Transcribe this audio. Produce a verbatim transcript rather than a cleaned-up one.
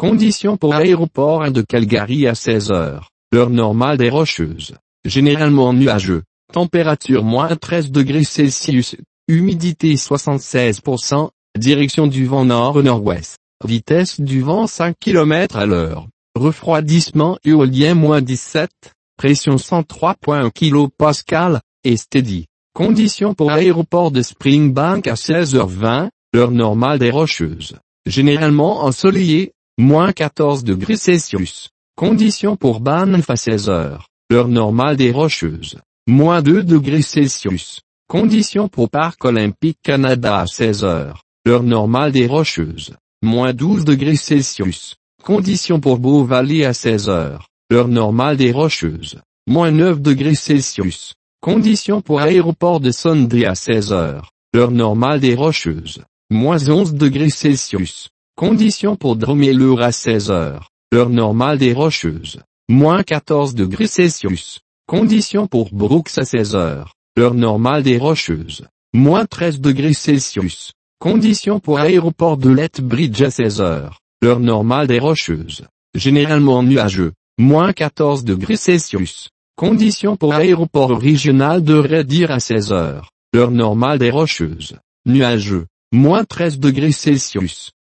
Conditions pour aéroport de Calgary à seize heures. L'heure normale des Rocheuses. Généralement nuageux. Température moins treize degrés Celsius. Humidité soixante-seize pour cent. Direction du vent nord-nord-ouest. Vitesse du vent cinq kilomètres à l'heure. Refroidissement éolien moins dix-sept. Pression cent trois virgule un kilopascal. Et steady. Conditions pour aéroport de Springbank à seize heures vingt. L'heure normale des Rocheuses. Généralement ensoleillé. Moins quatorze degrés Celsius. Conditions pour Banff à seize heures. L'heure normale des Rocheuses. Moins deux degrés Celsius. Conditions pour Parc Olympique Canada à seize heures. L'heure normale des Rocheuses. Moins douze degrés Celsius. Conditions pour Bow Valley à seize heures. L'heure normale des Rocheuses. Moins neuf degrés Celsius. Conditions pour aéroport de Sundre à seize heures. L'heure normale des Rocheuses. Moins onze degrés Celsius. Conditions pour Dromelleur à seize heures. L'heure normale des Rocheuses. Moins quatorze degrés Celsius. Conditions pour Brooks à seize heures. L'heure normale des Rocheuses. Moins treize degrés Celsius. Conditions pour aéroport de Lethbridge à seize heures. L'heure normale des Rocheuses. Généralement nuageux. Moins quatorze degrés Celsius. Conditions pour aéroport régional de Red Deer à seize heures. L'heure normale des Rocheuses. Nuageux. Moins treize degrés Celsius.